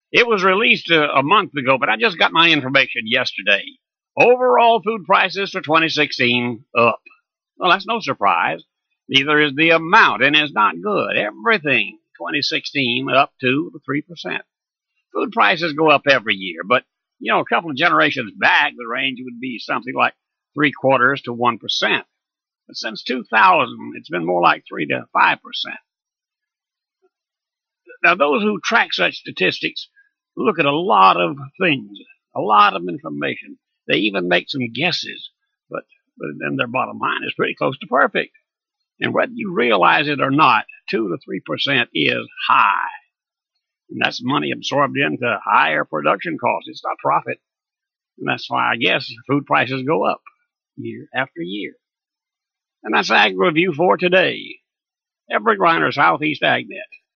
It was released a month ago, but I just got my information yesterday. Overall food prices for 2016 up. Well, that's no surprise. Neither is the amount, and it's not good. Everything 2016 up 2 to 3%. Food prices go up every year, but a couple of generations back, the range would be something like 3/4 to 1%. But since 2000, it's been more like 3 to 5%. Now, those who track such statistics look at a lot of things, a lot of information. They even make some guesses, but then their bottom line is pretty close to perfect. And whether you realize it or not, 2 to 3% is high. And that's money absorbed into higher production costs. It's not profit. And that's why I guess food prices go up year after year. And that's Ag Review for today. Everett Reiner, Southeast AgNet.